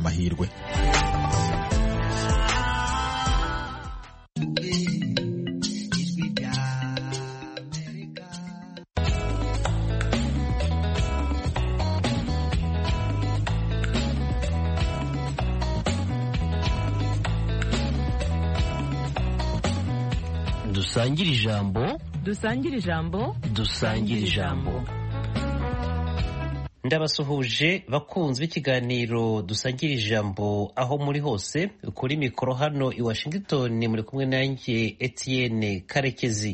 amahirwe. Dusangire ijambo, dusangire ijambo, dusangire ijambo. Ndabasuhuje bakunzwe ikiganiro dusangira ijambo aho muri hose. Kuri mikoro hano i Washington muri kumwe nanjye Etienne Karekezi.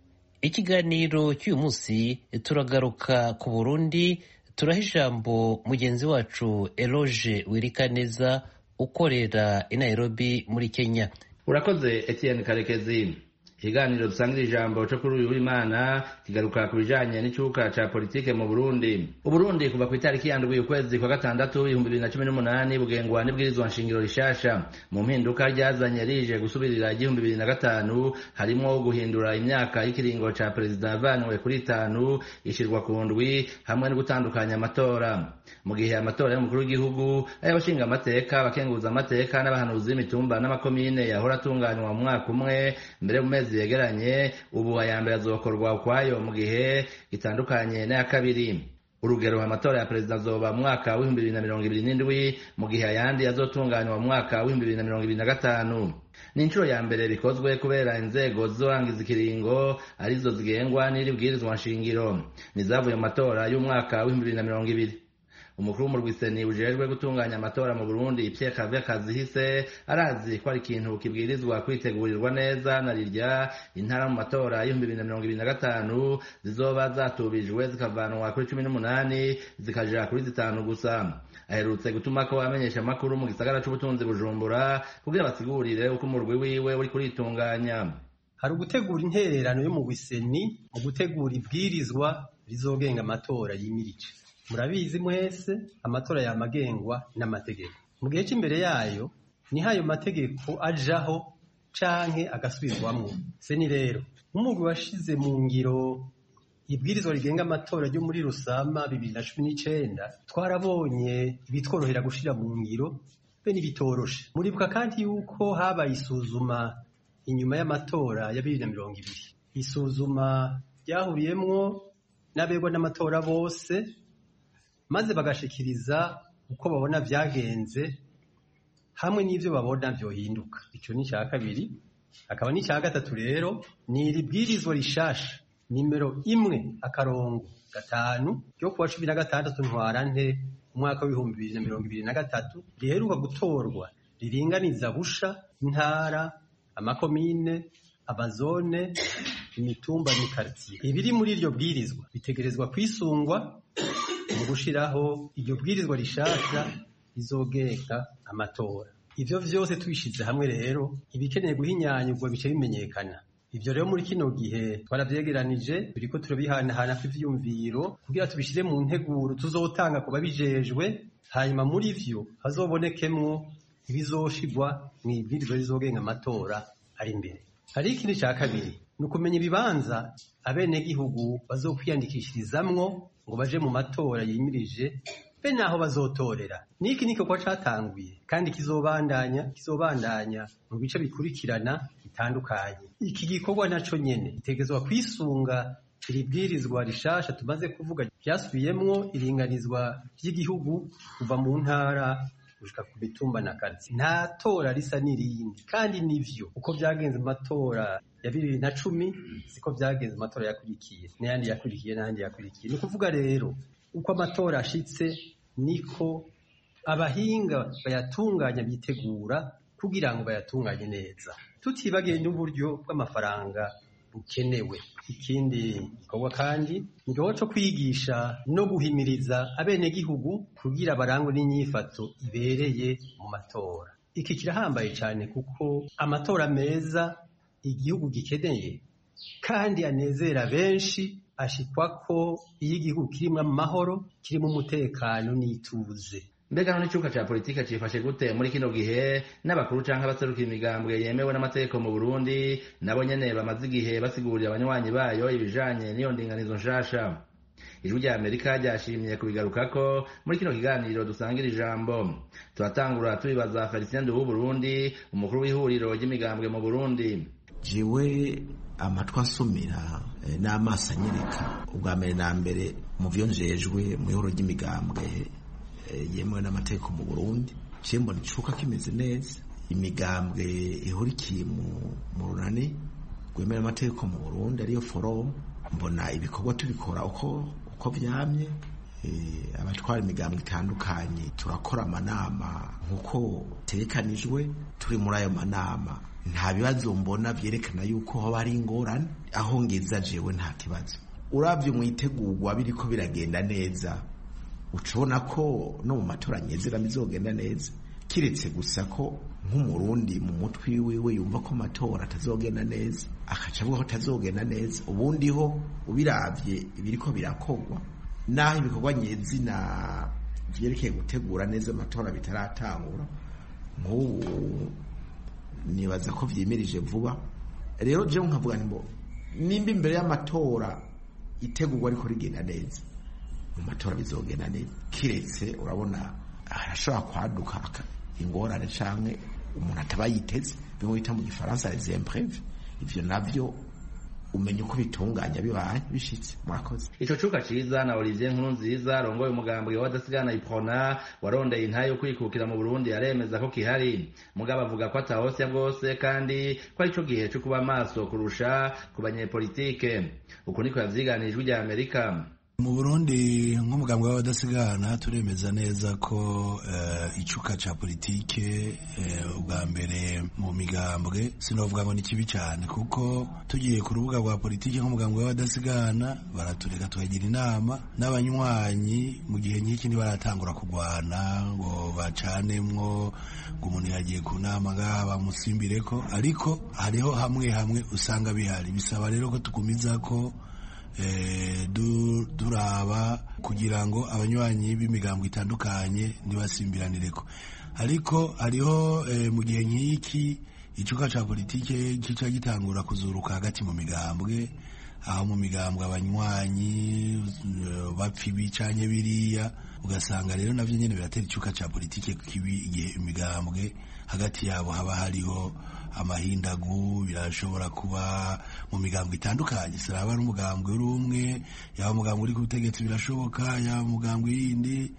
Ikiganiro cy'uyu munsi turagaruka ku Burundi, turaha ijambo mugenzi wacu Eloge Wirikaneza ukorera i Nairobi muri Kenya. Urakoze Etienne Karekezi. Ikiganiro dusangira ijambo cyo kuri uyu w'Imana kigaruka ku bijanye n'icuka ca politike mu Burundi. Uburundi kuva ku itariki ya 7 ukwezi kwa gatandatu 2018 bugengwa n'ibwirizwa nshingiro rishasha. Mu mpinduka ryazanye rije gusubirira 2005 harimo guhindura imyaka y'ikiringo ca president vanwe kuri 5 ishirwa ku ndwi hamwe no gutandukanya amatora. Mu gihe amatora y'umukuru w'igihugu ay'abashinga amateka abakenguza amateka n'abahanuzi imitumba n'amakomine yahora atunganywa mu mwaka umwe mbere mu mezi yegeranye, ubu ayambere azokorwa ukwayo mu gihe gitandukanye n'aya kabiri. Urugero amatora ya perezida azoba mu mwaka wa 2027 mu gihe ayandi azotunganywa mu mwaka wa 2025. Ni inshuro ya mbere bikozwe kubera inzego zorangiza ikiringo arizo zigengwa n'iri bwirizwa nshingiro nizavuye mu matora y'umwaka wa 2020. Umukuru w'umurwiseni ujejwe gutunganya amatora mu Burundi Pierre Claver Kazihise arazi ko ari ikintu kibwirizwa kwitegurirwa neza na rirya intara mu matora ya 2025 zizoba zatubijwe zikavanwa kuri 18 zikaja kuri 5 gusa. Aherutse gutuma ko amenyesha amakuru mu gisagara c'ubutunzi Bujumbura kugira basigurire uko umurwi wiwe uri kuritunganya. Hari ugutegura intererano yo mu Giseni mu gutegura ibwirizwa rizogenga amatora yimirije. Murabizi mwese amatora yamagengwa n'amategeko. Mu gihe cy'imbere yayo ni hayo mategeko ajaho canke agasubirwamwo. Seni rero umugwi washize mu ngiro ibwirizwa rigenga amatora ryo muri Rusama 2019 twarabonye ibitworohera gushira mu ngiro be nibitoroshe. Muribuka kandi yuko habaye isuzuma inyuma y'amatora ya 2020. Isuzuma ryahuriyemwo n'abegwa n'amatora bose maze bagashikiriza uko babona vyagenze hamwe n'ivyo babona vyohinduka. Ico ni cya kabiri. Akaba ni cya gatatu rero ni iribwirizwa rishasha nimero 1/5 ryo kuwa 16 ntwarante umwaka wa 2023 riheruka gutorwa riringaniza busha intara, amakomine, amazone, imitumba n'ikartier. Ibiri muri iryo bwirizwa bitegerezwa kwisungwa mu gushiraho iryo bwirizwa rishasha rizogenga amatora. Ivyo vyose tubishize hamwe rero ibikeneye guhinyanyurwa bice bimenyekana. Ivyo rero muri kino gihe twaravyegeranije turiko turabihanahana kw'ivyumviro kugira tubishire mu nteguro tuzotanga kuba bijejwe, hanyuma muri vyo hazobonekemwo ibizoshigwa mu ibwirizwa rizogenga amatora ari imbere. Hari ikindi ca kabiri ni ukumenya ibibanza abenegihugu bazokwiyandikishirizamwo ngo baje mu matora yimirije be naho bazotorera. Niki niko kwa catanguye kandi kizobandanya mu bice bikurikirana bitandukanye. Iki gikorwa naco nyene gitegezwa kwisunga iribwirizwa rishasha tumaze kuvuga ryasubiyemwo iringanizwa ry'igihugu kuva mu ntara gushika ku bitumba na karti. Nta tora risa n'irindi kandi nivyo uko vyagenze mu matora ya 2010 siko vyagenze mu matora yakurikiye n'ayandi yakurikiye. Ni kuvuga rero uko amatora ashitse niko abahinga bayatunganya bitegura kugira ngo bayatunganye neza, tutibagiye n'uburyo bw'amafaranga bukenewe. Ikindi gikorwa kandi ni igikorwa co kwigisha no guhimiriza abenegihugu kugira barangwe n'inyifato ibereye mu matora. Iki kirahambaye cyane kuko amatora meza igihugu gikeneye kandi anezera benshi ashikwako iyo igihugu kirimwo amahoro, kirimo umutekano n'ituze. Mbega none icuka ca politika cifashe gute muri kino gihe n'abakuru canke abaserukira imigambwe yemewe n'amategeko mu Burundi nabo nyene bamaze igihe basigurira abanywanyi bayo ibijanye n'iyo ndinganizo nshasha? ijwi rya Amerika ryashimye kubigarukako muri kino kiganiro dusangira ijambo. Turatangura tubibaza Felicien w'u Burundi, umukuru w'ihuriro ry'imigambwe mu Burundi. Jewe amatwa nsomera n'amaso anyereka ubwa mbere na mbere mu vyo njejwe mu ihuriro ry'imigambwe yemewe n'amategeko mu Burundi, mbona icuka kimeze neza. Imigambwe ihurikiye mu runani rwemewe n'amategeko mu Burundi ariyo forum, mbona ibikorwa tubikora uko vyamye. Abatwara imigambwe itandukanye turakora amanama nkuko tegekanijwe. Turi muri ayo manama nta bibazo mbona vyerekana yuko hoba ari ingorane. Aho ngeza jewe nta kibazo. Uravye mwitegurwa biriko biragenda neza, ucubona ko no mu matora nyezera bizogenda neza, kiretse gusa ko nk'umurundi mu mutwi wiwe yumva ko amatora atazogenda neza, akaca avuga ko atazogenda neza. Ubundi ho ubiravye ibiriko birakogwa naho ibikorwa nyezina vyerekeye gutegura neza amatora bitaratangura, nk'ubu nibaza ko vyimirije vuba. Rero jewe nkavuga nimbo nimba imbere y'amatora itegurwa ariko rigenda neza, mu matora bizogenda neza. Kiretse urabona arashobora kwaduka ingorane canke umuntu ataba yiteze, bimwe bita mu gifaransa les imprévus. Ivyo navyo umenye uko bitunganya bibaye bishitse. Murakoze. Ico cuka ciza na Olivier Nkurunziza arongoye umugambwe w'abadasigana Iprona warondeye intayo kwikukira mu Burundi aremeza ko kihari, mugabo avuga ko atahosya bwose kandi ko arico gihe cyo kuba maso kurusha ku banyepolitike. Uko niko yavyiganijwe rya Amerika. Mu Burundi nk'umugambwe w'abadasigana turemeza neza ko icuka ca politike ubwa mbere mu migambwe sinovuga ngo ni kibi cyane, kuko tugiye ku rubuga rwa politike nk'umugambwe w'abadasigana baratureka tukagira inama n'abanywanyi mu gihe nk'iki ntibaratangura kugwana ngo bacanemwo ngo umuntu yagiye ku nama ngaha bamusimbireko, ariko hariho hamwe usanga bihari. Bisaba rero ko tugumiza ko duraba kugira ngo abanywanyi b'imigambo itandukanye ntibasimbiranireko. Ariko hariho mu gihe nk'iki icuka ca politike kica gitangura kuzuruka hagati mu migambwe, aho mu migambwe abanywanyi bapfa ibi canke biriya, ugasanga rero navyo nyene biratera icuka ca politike kibi igihe imigambwe hagati yabo haba hariho amahindagu. Birashobora kuba mu migambwe itandukanye, saraba n'umugambwe uri umwe, yaba umugambwe uri ku butegetsi birashoboka, yaba umugambwe yindi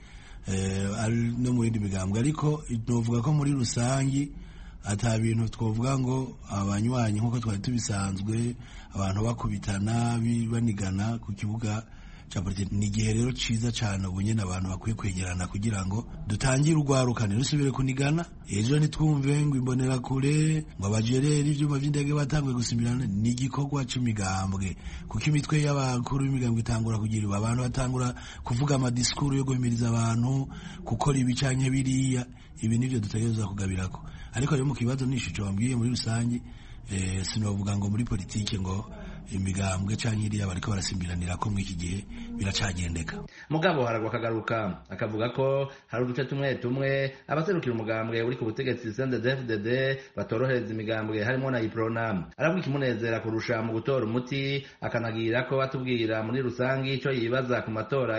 no mu yindi migambwe. Ariko novuga ko muri rusangi ata bintu twovuga ngo abanywanyi nk'uko twari tubisanzwe abantu bakubitana banigana ku kibuga ca politiki. Ni igihe rero ciza cane ubu nyene abantu bakwiye kwegerana kugira ngo dutangire urwarukane rusubire kunigana. Ejo nitwumve ngo imbonera kure ngo abajereri ivyuma vy'indege batanguye gusimbirana. Ni igikorwa c'imigambwe, kuko imitwe y'abakuru b'imigambwe itangura kugira abantu batangura kuvuga amadiskuru yo guhimiriza abantu gukora ibi canke biriya. Ibi nivyo dutegerezwa kugabirako. Ariko rero mu kibazo nishico wambwiye muri rusangi sinovuga ngo muri politike ngo imigambwe canke iriya bariko barasimbiranira ko mw'iki gihe biracagendeka. Mugabo haragwa akagaruka akavuga ko hari uduce tumwe abaserukira umugambwe uri ku butegetsi CNDD-FDD batorohereza imigambwe harimo na Iprona. Aravuga ikimunezera kurusha mu gutora umuti, akanagira ko batubwira muri rusangi ico yibaza ku matora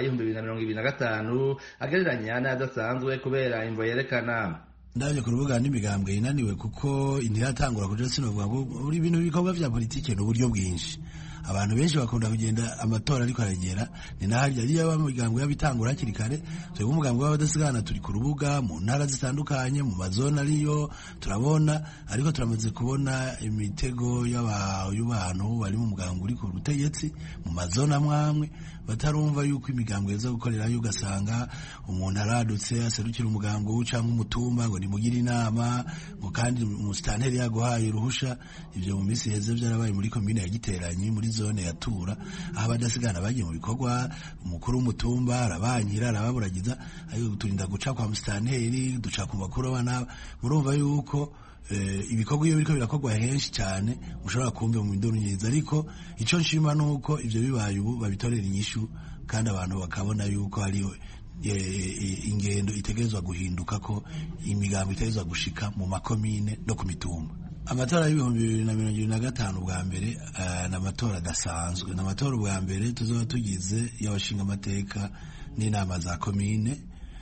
y'2025 agereranya n'adasanzwe kubera imvo yerekana. Ndaje ku rubuga n'imigambwe inaniwe kuko intiratangura kuja sinovuga ngo buri bintu bikorwa vya politike n'uburyo bwinshi. Abantu benshi bakunda kugenda amatora ariko aragera ni nahari yari y'abamigambwe y'abitangura hakiri kare. Twebwe umugambwe w'abadasigana turi ku rubuga mu ntara zitandukanye mu mazona ariyo turabona, ariko turamaze kubona imitego y'abantu bari mu mugambwe uri ku butegetsi mu mazona mwamwe batarumva yuko imigambwe yeza gukorerayo, ugasanga umuntu aradutse aserukira umugambwe ucanga umutumba ngo nimugire inama ngo kandi umusitanteri yaguhaye uruhusha. Ivyo mu minsi heze vyarabaye muri komine ya Giteranyi muri zone ya Tura, aho abadasigana bagiye mu bikorwa. Umukuru w'umutumba arabanyira arababuragiza, ariko turinda guca kwa musitanteri duca ku bakuru bana. Murumva yuko ibikorwa iyo biriko birakorwa henshi cyane ushobora kumva mu ndoro nyiza. Ariko ico nshima nuko ivyo bibaye ubu babitorera inyishu kandi abantu bakabona yuko hariho ingendo itegerezwa guhinduka, ko imigambo itegerezwa gushika mu makomine no ku mitumba. amatora y'ibihumbi 2025 bwa mbere n'amatora adasanzwe, n'amatora bwa mbere tuzoba tugize y'abashinga amateka n'inama za komine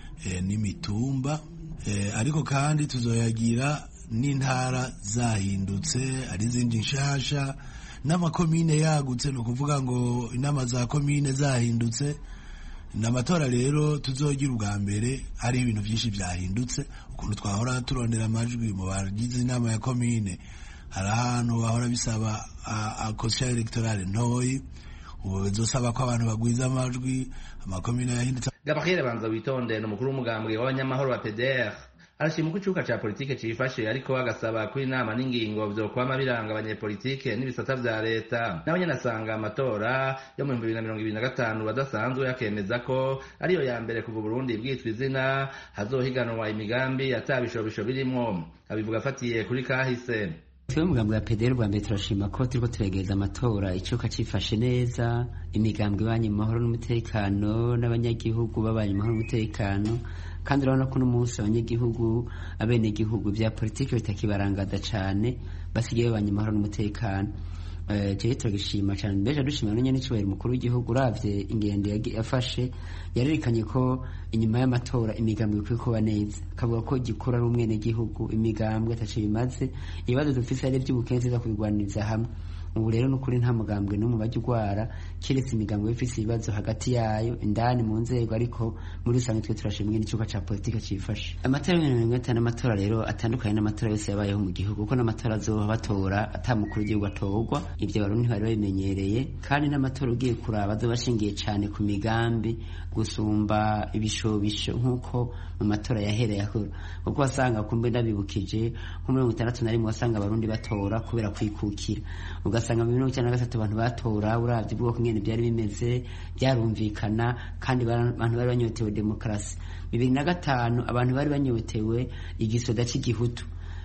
n'imitumba, ariko kandi tuzoyagira n'intara zahindutse ari izindi nshasha n'amakomine yagutse, no kuvuga ngo inama za komine zahindutse. N'amatora rero tuzogira ubwa mbere hari ibintu byinshi byahindutse, ukuntu twahora turondera amajwi mu bagize inama ya komine, hari ahantu bahora bisaba akosha electorale ntoyi, ubu bizosaba ko abantu bagwiza amajwi, amakomine yahindutse. Gabriel Banza witonde n'umukuru w'umugambwe w'abanyamahoro wa PDR arashima uko icuka ca politike cifashe, ariko agasaba ko inama n'ingingo vyokwama biranga abanyepolitike n'ibisata vya leta. Nawe nyene asanga amatora yo mu 2025 badasanzwe, yakemeza ko ariyo ya mbere kuva Burundi bwitwa izina hazohiganwa imigambi atabishobisho birimwo. Abivuga afatiye kuri kahise. Twe mugambwe ya PDR rwa mbere turashima ko turiko turegereza amatora, icuka cifashe neza, imigambwe ibanye mu mahoro n'umutekano, n'abanyagihugu babanye mu mahoro n'umutekano, kandi urabona ko n'umunsi abanyagihugu abenegihugu vya politike bitakibarangada cane, basigaye babanye mu mahoro n'umutekano. Jewe turagishima cyane, mbeje dushimira n'nyene n'icubahiro mukuru w'igihugu, uravye ingendo yafashe, yarerekanye ko inyuma y'amatora imigambwe ikwiye kuba neza, kavuga ko gikora ari umwenegihugu, imigambwe ataco bimaze, ibibazo dufise ari ivy'ubukene tuza kubigwaniriza hamwe. Ubu rero n'ukuri nta mugambwe n'umwe bajya ugwara, kiretse imigambwe ifise ibibazo hagati yayo indani mu nzego, ariko muri rusange twe turashimwe n'icuka ca politike cifashe. Amatora y'ibihumbi n'amatora rero atandukanye n'amatora yose yabayeho mu gihugu, kuko n'amatora azoba batora ata mukuru w'igihugu atorwa, ivyo Abarundi ntibari babimenyereye, kandi n'amatora ugiye kuraba azoba ashingiye cane ku migambi gusumba ibishobisho nk'uko mu matora yahereye akora, kuko wasanga kumbe ndabibukije nko muri 1961 wasanga Abarundi batora kubera kwikukira, ugasanga mu 1993 abantu batora uravye ubwoko ngene byari bimeze, byarumvikana, kandi abantu bari banyotewe demokrasi. 2005 abantu bari banyotewe igisoda cy'igihutu,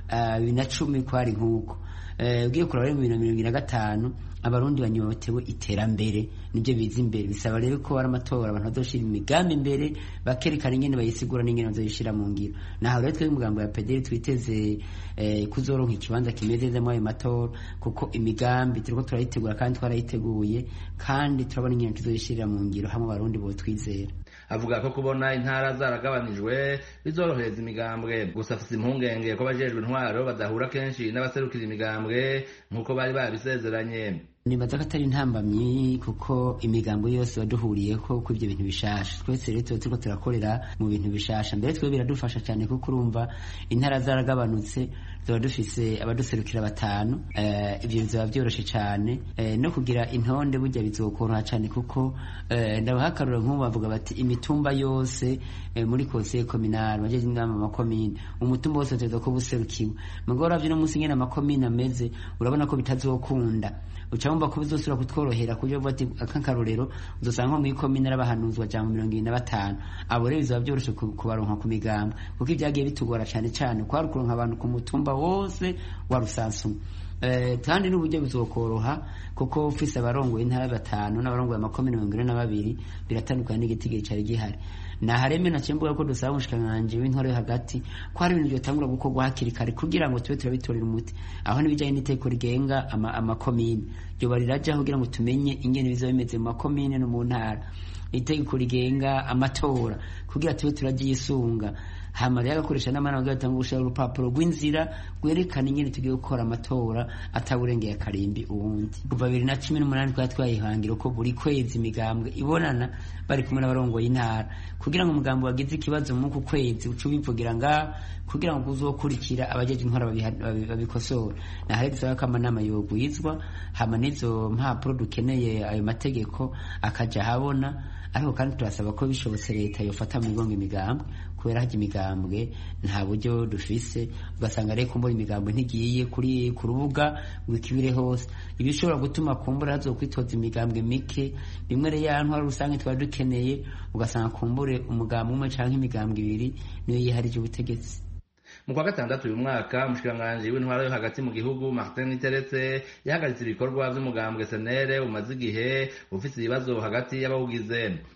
2010 kwari nk'uko. Ugiye kuraba mu 2025 Abarundi banyotewe iterambere, nibyo biza imbere. Bisaba rero ko ari amatora abantu bazoshira imigambi imbere, bakerekana ingene bayisigura n'ingene bazoyishira mu ngiro. Naho rero twe umugambo ya PDR twiteze kuzoronka ikibanza kimeze neza mu ayo matora, kuko imigambi turiko turayitegura kandi twarayiteguye, kandi turabona ingene tuzoyishira mu ngiro hamwe Abarundi bo twizera. Avuga ko kubona intara zaragabanijwe bizorohereza imigambwe, gusa afite impungenge ko abajejwe intwaro badahura kenshi n'abaserukira imigambwe nk'uko bari babisezeranye. Nibaza ko atari intambamyi, kuko imigambo yose waduhuriyeko ko ivyo bintu bishasha. Twese rero turiko turakorera mu bintu bishasha, mbere twe biradufasha cyane kuko urumva intara zaragabanutse, tuba dufise abaduserukira 5, ivyo bizaba byoroshe cyane, no kugira intonde burya bizokoroha cyane, kuko ndabahakarura nk'ubu bavuga bati imitumba yose muri conseil communal bajeje inama amakomine, umutumba wose tuzo ko buserukiwe. Mugora ravyo no musi ngene amakomine ameze, urabona ko bitazokunda, ucamumba ko bizosura kutworohera kujo bati akankarorero uzosanga mu ikomine n'abahanuzwa ja mu 25, abo rero bizaba byoroshe kubaronka ku migamba, kuko ibyagiye bitugora cyane cyane kwari kuronka abantu ku mutumba wose wa Rusansu. Kandi n'uburyo bizokoroha, kuko ufise abarongoye intara 5 n'abarongoye amakomine 22 biratandukanye n'igitige cyari gihari. Na hareme na cyembuga ko dusaba umushikanganje w'intore hagati ko hari ibintu byotangura gukorwa hakiri kare kugira ngo tube turabitorera umuti. Aho nibijanye n'iteko rigenga amakomine byo bariraja kugira ngo tumenye ingene bizo bimeze mu makomine no mu ntara, iteko rigenga amatora kugira tube turagiyisunga, hama rero agakoresha n'amana bagatanga gushira urupapuro rw'inzira gwerekana ingene tugiye gukora amatora ataburengeye akarimbi uwundi. Kuva 2018 kwa twayihangira ko buri kwezi imigambwe ibonana bari kumwe n'abarongoye intara, kugira ngo umugambo wagize ikibazo mu ku kwezi ucubivugira kugira ngo uzokurikira abajeje intwara babikosora. Na hari dusaba ko amanama yogwizwa, hama nizo mpapuro dukeneye ayo mategeko akaja habona, ariko kandi turasaba ko bishobotse leta yofata mu igonga imigambwe, kubera haje imigambwe nta buryo dufise, ugasanga rero kumbura imigambwe ntigiye kuri ku rubuga wikibire hose, ibishobora gutuma kumbura hazokwitoza imigambwe mike, bimwe rero yantwara rusange twari dukeneye, ugasanga kumbure umugambwe umwe canke imigambwe 2 niyo yiharije ubutegetsi. Mu kwa gatandatu uyu mwaka umushikanganje w'intwaro yo hagati mu gihugu Martin Teretse yahagaritse ibikorwa by'umugambwe SNL umaze igihe ufite ibibazo hagati y'abawugize.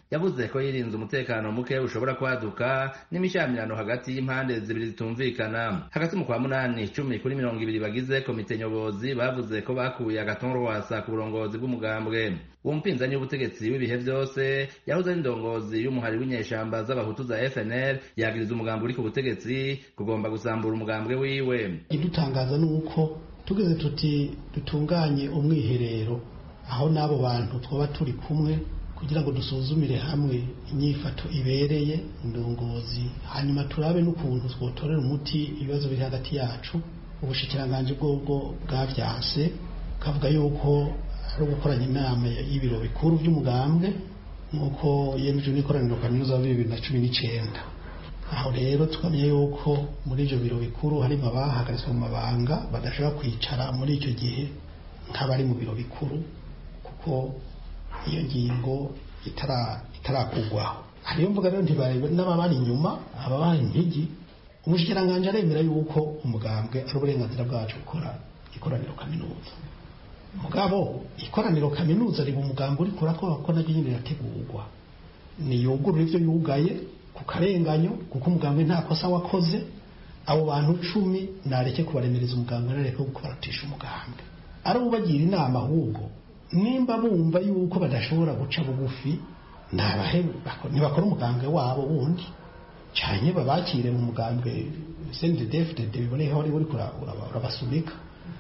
yavuze ko yirinze umutekano muke ushobora kwaduka n'imishamirano hagati y'impande zibiri zitumvikana. Hagati mu kwa munani 10 kuri 20 bagize komite nyobozi bavuze ko bakuye Agathon Rwasa ku burongozi bw'umugambwe. Uwo mpinzani w'ubutegetsi w'ibihe byose yahoze ari indongozi y'umuhari w'inyeshamba z'abahutu za FNL yagiriza umugambi uri ku butegetsi kugomba gusambura umugambwe wiwe. Idutangaza nuko tugeze tuti dutunganye umwiherero aho n'abo bantu twaba turi kumwe kugira ngo dusuzumire hamwe inyifato ibereye indongozi, hanyuma turabe n'ukuntu twotorera umuti ibibazo biri hagati yacu. Ubushikiranganje bwo bwavyanse kavuga yuko ari gukoranya inama y'ibiro bikuru by'umugambwe nk'uko yemejwe n'ikoraniro kaminuza ya 2019. Aho rero tukamenya yuko muri ibyo biro bikuru harimo abahagaritswe mu mabanga badashobora kwicara muri icyo gihe nk'abari mu biro bikuru kuko iyo ngingo itarakugwaho. Hariyo mvuga rero ntibarebe n'ababari inyuma ababaye impigi. Umushikiranganje aremera yuko umugambwe ari uburenganzira bwacu gukora ikoraniro kaminuza. Mugabo ikoraniro kaminuza riba umugambi uri kurakora ko nabyo nyine yategurwa ni yugurura ivyo yugaye ku karenganyo kuko umugambwe nta kosa wakoze. Abo bantu 10 nareke kubaremereza umugambwe nareke gukораtisha umugambwe. Ari ubagira inama ahubwo nimba bumva yuko badashobora guca bugufi ntibakora umugambwe wabo wundi cyane babakire mu mugambwe CNDD-FDD biboneye aho uri urabasubika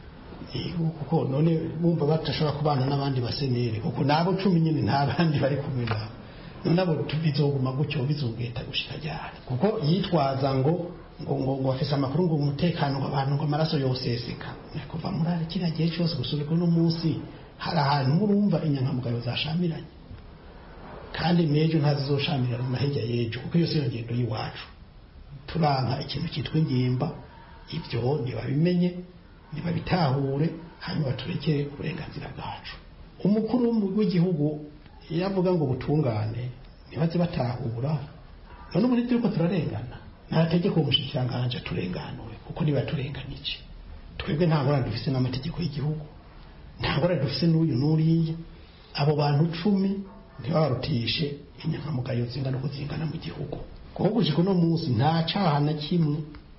kuko none bumva batashobora kubana n'abandi basenere kuko nabo 10 nyine nta bandi bari kumwe nabo nabo bizoguma gucyo bizogeta gushika ryari kuko yitwaza ngo afise amakuru ngo umutekano w'abantu ngo amaraso yoseseka kuva muri ari kiriya gihe cyose gusubika no munsi hari ahantu murumva inyankamugayo zashamiranye kandi mejo ntazizoshamirana na hirya yejo kuko iyo siyo ngendo y'iwacu. Turanka ikintu cyitwa ingimba, ibyo ntibabimenye ntibabitahure hanyuma turekere uburenganzira bwacu. Umukuru w'igihugu yavuga ngo butungane ntibaze batahura none muri turiko turarengana nta tegeko umushikiranganje turenganure kuko niba turenganije twebwe nta ngorane dufise n'amategeko y'igihugu nta ngorane dufise n'uyu n'uriye. Abo bantu 10 ntibarutishe inyankamugayo zingana uko zingana mu gihugu kuko gushika no munsi nta caha na kimwe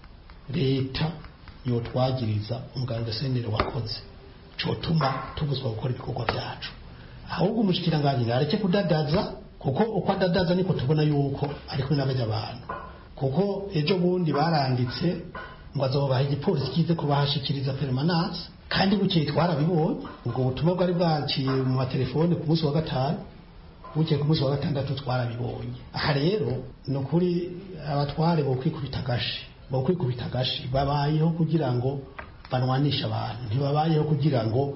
leta yotwagiriza umuganga senere wakoze cotuma tubuzwa gukora ibikorwa byacu. Ahubwo umushikiranganje areke kudadaza kuko uko adadaza niko tubona yuko ariko n'abaje abantu kuko ejo bundi baranditse ngo azobaha igipolisi kize kubahashikiriza permanence kandi bukeye twarabibonye. Ubwo butumwa bwari bwaciye mu matelefone ku munsi wa gatanu bukeye ku munsi wa gatandatu twarabibonye. Aha rero no kuri abatware bo kwikubita gashi babayeho kugira ngo banwanisha abantu ntibabayeho kugira ngo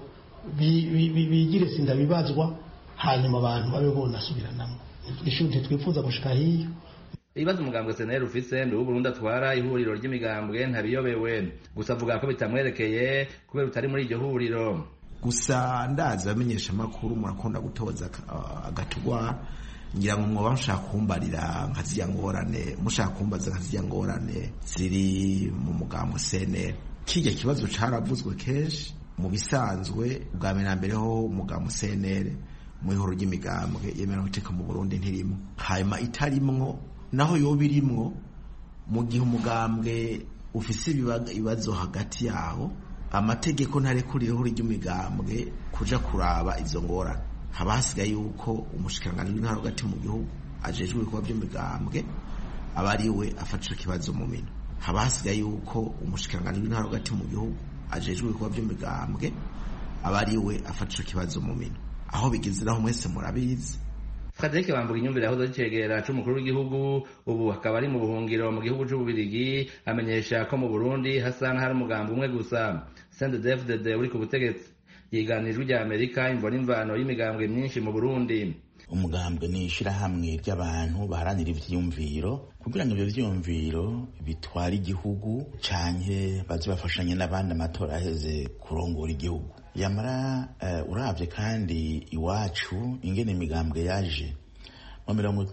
bigire sinda bibazwa hanyuma abantu babe bonasubiranamo. Ishuti twifuza gushika hiyo ibibazo umugambwe CNL ufise ndi Burundi atwara ihuriro ry'imigambwe ntabiyobewe gusa avuga ko bitamwerekeye kubera utari muri iryo huriro. Gusa ndaza bamenyesha makuru murakunda gutoza agatugwa ngira ngo mwoba mushaka kumbarira nkaziya ngorane mushaka kumbaza nkaziya ngorane ziri mu mugambwe CNL. Kijya kibazo caravuzwe kenshi mu bisanzwe bwa mbere ho umugambwe CNL mu ihoro ry'imigambwe yemera guteka mu Burundi ntirimo hanyuma itarimwo naho yo birimwo mu gihe umugambwe ufise ibibazo hagati yawo amategeko ntarekurireho ry'imigambwe kuja kuraba izo ngorane. Habasigaye yuko umushikiranganje w'intara hagati mu gihugu ajejwe ibikorwa by'imigambwe abariwe afatira kibazo mu mino. Habasigaye yuko umushikiranganje w'intara hagati mu gihugu ajejwe ibikorwa by'imigambwe abariwe afatira kibazo mu mino. Aho bigiziraho mwese murabizi. Frederic Bambuga inyumvira aho dacegera c'umukuru w'igihugu ubu akaba ari mu buhungiro mu gihugu c'Ububirigi amenyesha ko mu Burundi hasana hari umugambi umwe gusa CNDD-FDD uri ku butegetsi. Yiganijwe rya Amerika imvona imvano y'imigambwe myinshi mu Burundi. Umugambwe ni ishirahamwe ry'abantu baharanira ivyiyumviro kugira ngo ivyo vyiyumviro bitware igihugu canke baze bafashanye n'abandi amatora aheze kurongora igihugu. Yamara uravye kandi iwacu ingene imigambwe yaje mu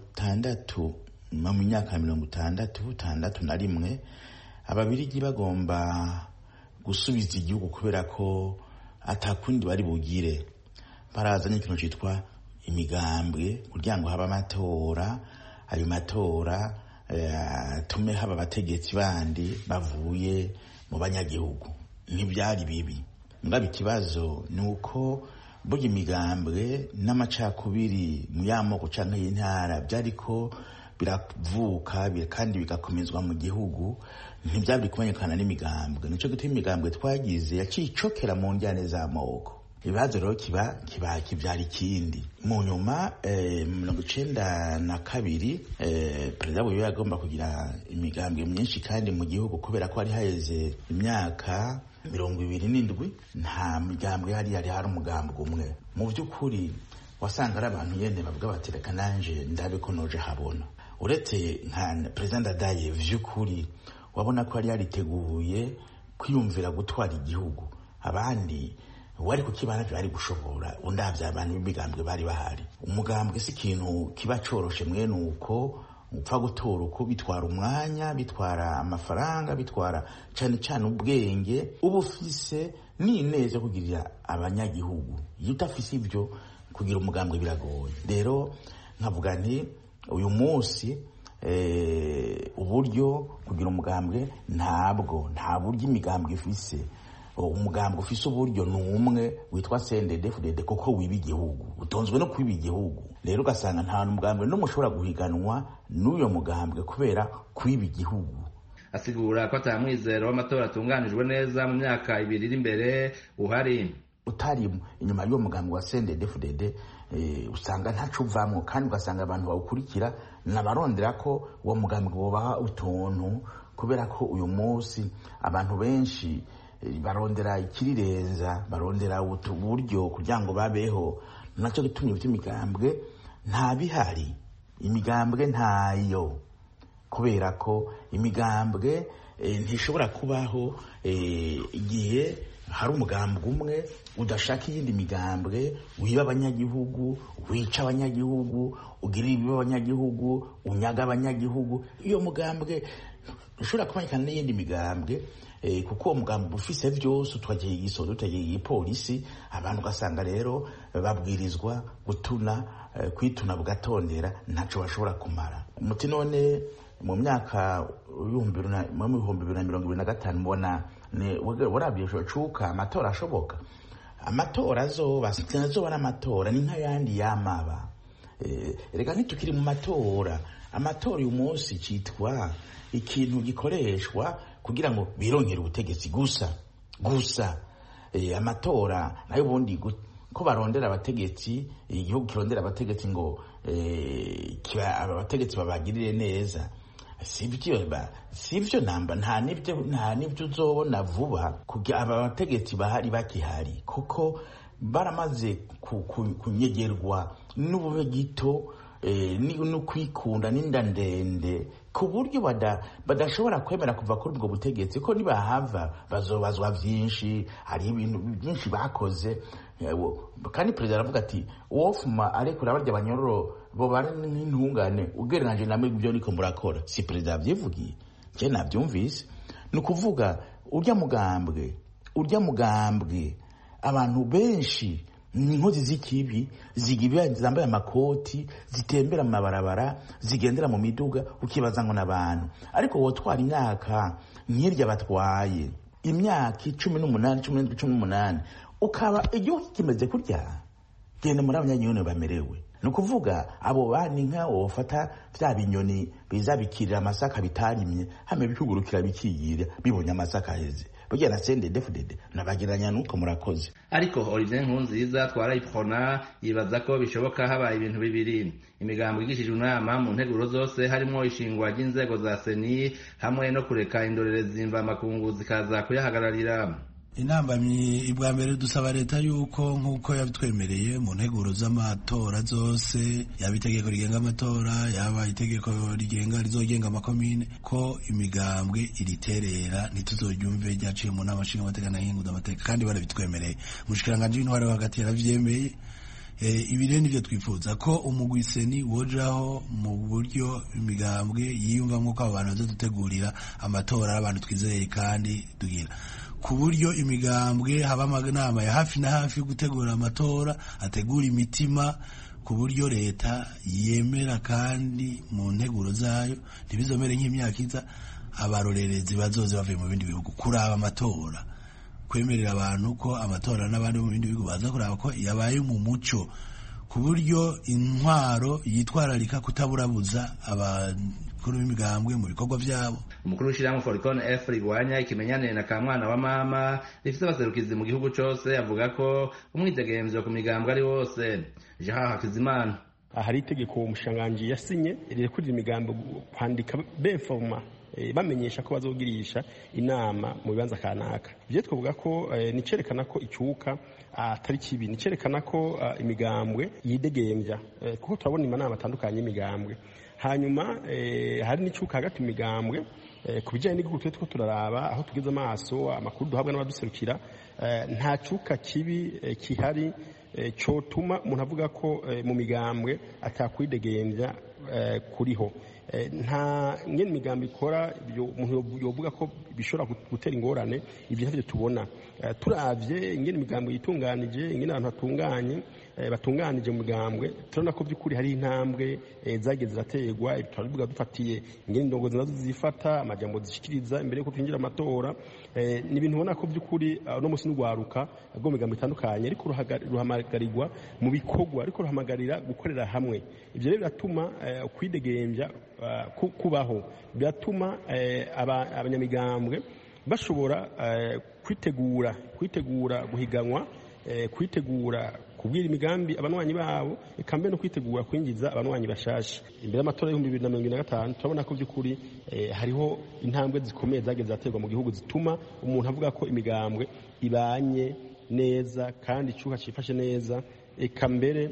60 mu myaka 61 ababirigi bagomba gusubiza igihugu kubera ko atakundi bari bugire barazanye ikintu citwa imigambwe kugira ngo habe amatora, ayo matora tume haba abategetsi bandi bavuye mu banyagihugu. Ntibyari bibi, mugabo ikibazo ni uko burya imigambwe n'amacakubiri mu y'amoko canke y'intara byariko biravuka kandi bigakomezwa mu gihugu, ntibyari kumenyekana n'imigambwe. Nico gituma imigambwe twagize yacicokera mu njyane z'amoko. Ibibazo rero kibyara ikindi. Mu nyuma 1992 perezida Buyoya agomba kugira imigambwe myinshi kandi mu gihugu, kubera ko hari haheze imyaka 27 nta migambwe hari umugambwe umwe. Mu by'ukuri wasanga ari abantu nyene bavuga bati reka nanje ndabe ko noje habona. Uretse nka perezida Ndadaye vy'ukuri wabona ko yari yariteguye kwiyumvira gutwara igihugu, abandi wari kukibana byo ari gushobora. Undavya abantu b'imigambwe bari bahari. Umugambwe si ikintu kiba coroshe mwene uko upfa gutora uko, bitwara umwanya, bitwara amafaranga, bitwara cane cane ubwenge uba ufise n'ineza kugirira abanyagihugu. Iyo utafise ibyo kugira umugambwe biragoye. Rero nkavuga nti uyu munsi uburyo kugira umugambwe nta buryo imigambwe ifise. Umugambwe ufise uburyo ni umwe witwa CNDD-FDD, kuko wiba igihugu, utonzwe no kwiba igihugu. Rero ugasanga nta mugambwe n'umwe ushobora guhiganwa n'uyo mugambwe kubera kwiba igihugu. Asigura ko atamwizero w'amatora atunganijwe neza mu myaka 2 iri imbere uhari. Utari inyuma y'uwo mugambwe wa CNDD-FDD usanga ntaco uvamwo, kandi ugasanga abantu bawukurikira nabarondera ko uwo mugambwe bobaha utuntu, kubera ko uyu munsi abantu benshi barondera ikirirenza, barondera uburyo kugira ngo babeho. Naco gitumye imigambwe nta bihari, imigambwe ntayo, kubera ko imigambwe ntishobora kubaho igihe hari umugambwe umwe udashaka iyindi migambwe, wiba abanyagihugu, wica abanyagihugu, ugirira ibibi abanyagihugu, unyaga abanyagihugu. Iyo mugambwe ushobora kubonekana n'iyindi migambwe, kuko uwo mugambwe ufise vyose, twagiye igisodo, twagiye igipolisi, abantu ugasanga rero babwirizwa kwituna bugatondera, ntaco bashobora kumara. Umuti none mu myaka 2025 mbona warabye cuka amatora ashoboka. Amatora azoba n'amatora ni nk'ayandi yamaba. Reka ntitukiri mu matora. Amatora uyu munsi citwa ikintu gikoreshwa kugira ngo birongere ubutegetsi gusa. Amatora nayo bundi ko barondera abategetsi, igihugu kirondera abategetsi ngo abategetsi babagirire neza. Sivyo namba, nta nibyo uzobona vuba kugira abategetsi bahari bakihari, kuko baramaze kunyegerwa n'ubube gito no kwikunda n'inda ndende, ku buryo badashobora kwemera kuva kuri ubwo butegetsi, ko nibahava bazobazwa vyinshi. Hari ibintu byinshi bakoze, kandi perezida aravuga ati wofuma arekura barya abanyororo bo bari n'intungane ugereranije namwe ibyo niko murakora. Si perezida avyivugiye, je navyumvise. Ni ukuvuga urya mugambwe abantu benshi inkozi z'ikibi zigibiye zambaye amakoti, zitembera mu mabarabara, zigendera mu miduga, ukibaza ngo n'abantu. Ariko wotwara imyaka nk'irya batwaye imyaka 18 ukaba igihugu kimeze kurya, genda muri abanyanyoni bamerewe. Ni ukuvuga abo bani nka wofata vya binyoni biza bikirira amasaka bitarimye, hame bikugurukira bikiyira bibonye amasaka heze. Burya na CNDD-FDD nabagiranya nuko murakoze. Ariko Olivier Nkurunziza twarayipfona yibaza ko bishoboka habaye ibintu bibiri. Imigambwe igishijwe inama mu nteguro zose, harimo ishingwa ry'inzego za seni hamwe no kureka indorerezi mva makungu zikaza kuyahagararira. Intambamyi ibwa mbere dusaba leta yuko nkuko yabitwemereye mu nteguro z'amatora zose, yaba itegeko rigenga amatora, yaba itegeko rizogenga amakomine, ko imigambwe iriterera ntituzoryumve ryaciye mu nama nshinga amategeko n'ahinguza amategeko, kandi barabitwemereye. Umushikiranganje w'intwaro hagati yaravyemeye. Ibi rero nivyo twifuza ko umugwiseni wojaho mu buryo imigambwe yiyumvamwo ko abantu bazodutegurira amatora abantu twizeye kandi tugira ku buryo imigambwe haba amanama ya hafi na hafi yo gutegura amatora, ategura imitima, ku buryo leta yemera kandi mu nteguro zayo ntibizomere nk'imyaka iza abarorerezi bazoze bavuye mu bindi bihugu kuraba amatora, kwemerera abantu ko amatora n'abandi mu bindi bihugu baza kuraba ko yabaye mu muco, ku buryo intwaro yitwararika kutaburabuza abakuru b'imigambwe mu bikorwa vyabo. Umukuru w'ishirahamwe Foricon F rigwanya ikimenyane na kamwana wa mama rifite abaserukizi mu gihugu cose avuga ko umwidegemvyo ku migambwe ari wose. Jean Hakizimana: hari itegeko umushikiranganji yasinye rirekurira imigambo kwandika beforma bamenyesha ko bazogirisha inama mu bibanza kanaka. Ivyo twavuga ko nicerekana ko icyuka atari kibi, nicerekana ko imigambwe yidegemvya kuko turabona imanama atandukanye y'imigambwe. Hanyuma hari n'icyuka hagati mu migambwe ku bijyanye n'igihugu two turaraba aho tugeze amaso amakuru duhabwa n'abaduserukira, nta cyuka kibi kihari cyotuma umuntu avuga ko mu migambwe atakwidegemvya kuriho. Nta ngene imigambi ikora umuntu yovuga ko bishobora gutera ingorane, ibyo ntavyo tubona. Turavye ingene imigambi yitunganije, ingene abantu batunganije mu migambwe, turabona ko by'ukuri hari intambwe zagiye zirategwa. Turavuga dufatiye ingene indongozi nazo zifata amajambo zishikiriza imbere yuko twinjira amatora, ni ibintu ubona ko by'ukuri no musi n'ugwaruka rwo migambo itandukanye ariko ruhamagarirwa mu bikorwa, ariko ruhamagarira gukorera hamwe. Ivyo rero biratuma kwidegemvya kubaho, biratuma abanyamigambwe bashobora kwitegura guhiganwa, kwitegura kubwira imigambi abanwanyi babo, eka mbere no kwitegura kwinjiza abanwanyi bashasha. Imbere y'amatora y'2025 turabona ko by'ukuri hariho intambwe zikomeye zageze zaterwa mu gihugu zituma umuntu avuga ko imigambwe ibanye neza kandi icyuka cifashe neza, eka mbere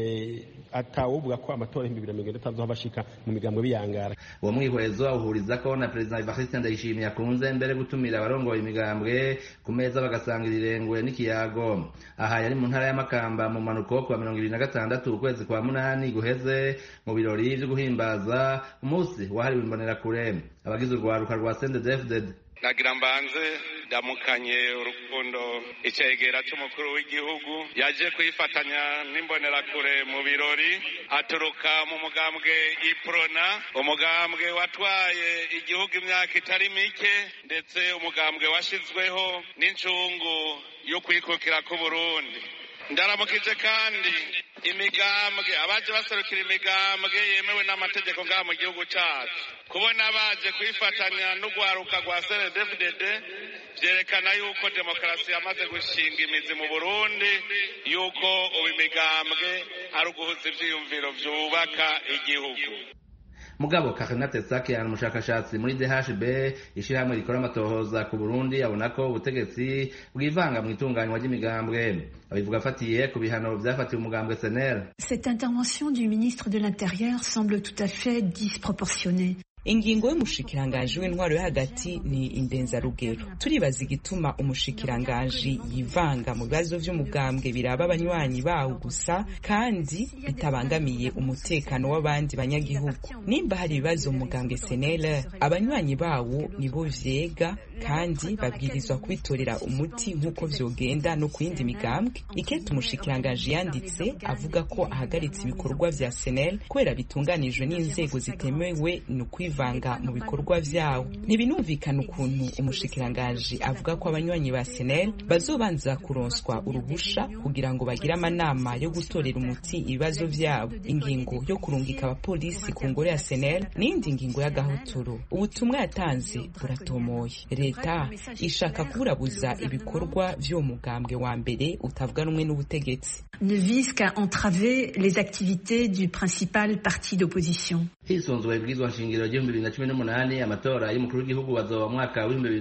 atawovuga ko amatora y'2025 habashika mu migambwe biyangara. Uwo mwihwezo awuhuriza ko na President Evariste Ndayishimiye akunze mbere gutumira abarongoye imigambwe ku meza bagasangira irengwe n'ikiyago. Aha yari mu ntara ya Makamba mu manuko kwa 2026 ukwezi kwa munani guheze mu birori byo guhimbaza umunsi wahariwe imbonerakure. Abagize urwaruka rwa CNDD-FDD nagira mbanze ndamukanye urukundo icegera cy'umukuru w'igihugu yaje kwifatanya n'imbonerakure mu birori, aturuka mu mugambwe Iprona, umugambwe watwaye igihugu imyaka itari mike, ndetse umugambwe washizweho n'incungu yo kwikukira ku Burundi. Ndaramukije kandi imigambwe abaje baserukira imigambwe yemewe n'amategeko ngaha mu gihugu cyacu. Kubona baje kwifatanya n'ugwaruka rwa CNDD-FDD vyerekana yuko demokarasi yamaze gushinga imizi mu Burundi, yuko ubu imigambwe ari uguhuza ivyiyumviro vyubaka igihugu. Mugabo Karinate Sakian, umushakashatsi muri DHB ishirahamwe rikora amatohoza ku Burundi, abona ko ubutegetsi bwivanga mu itunganywa ry'imigambwe. Abivuga afatiye ku bihano vyafatiwe umugambwe SNL. Cette intervention du ministre de l'Intérieur semble tout à fait disproportionnée. Ingingo y'umushikiranganji w'intwaro yo hagati ni indenzarugero. Turibaza igituma umushikiranganji yivanga mu bibazo vy'umugambwe biraba abanywanyi bawo gusa kandi bitabangamiye umutekano w'abandi banyagihugu. Nimba hari ibibazo mu mugambwe SNL, abanywanyi bawo nibo vyega kandi babwirizwa kwitorera umuti nk'uko vyogenda no kuyindi migambwe. Ikete umushikiranganji yanditse avuga ko ahagaritse ibikorwa vya SNL kubera bitunganijwe n'inzego zitemewe vanga mu bikorwa vyawo. Ntibinumvikana ukuntu umushikiranganji avuga ko abanywanyi ba SNL bazobanza kuronswa uruhusha kugira ngo bagire amanama yo gutorera umuti ibibazo vyabo. Ingingo yo kurungika abapolisi ku ngoro ya SNL n'indi ngingo y'agahuturo. Ubutumwa yatanze buratomoye. Leta ishaka kuburabuza ibikorwa vyo mugambwe wa mbere utavuga rumwe n'ubutegetsi. Ne vise qu'à entraver les activités du principal parti d'opposition. Hisunzwe ibwirizwa nshingiro ry'2018 amatora y'umukuru w'igihugu bazoba mwaka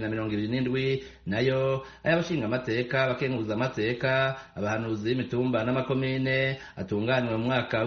w'2027, nayo ay'abashinga amateka, abakenguza amateka, abahanuzi b'imitumba n'amakomine atunganywe mu mwaka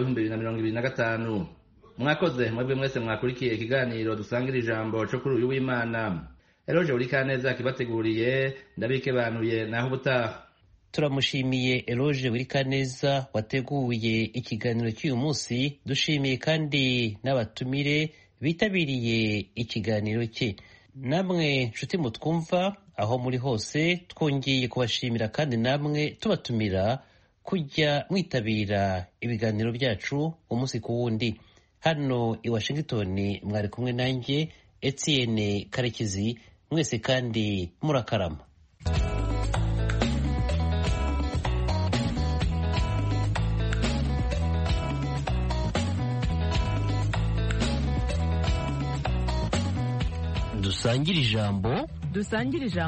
w'2025. Mwakoze mwebwe mwese mwakurikiye ikiganiro dusangira ijambo cyo kuri uyu w'Imana. Eloge Urikaneza kibateguriye, ndabikebanuye naho ubutaha. Turamushimiye Eloge Urikaneza wateguye ikiganiro cy'uyu munsi. Dushimiye kandi n'abatumire bitabiriye ikiganiro cye. Namwe nshuti mutwumva aho muri hose, twongeye kubashimira kandi namwe tubatumira kujya mwitabira ibiganiro byacu umunsi ku wundi. Hano i Washington mwari kumwe nanjye Etienne Karekezi, mwese kandi murakarama. Dusangire ijambo.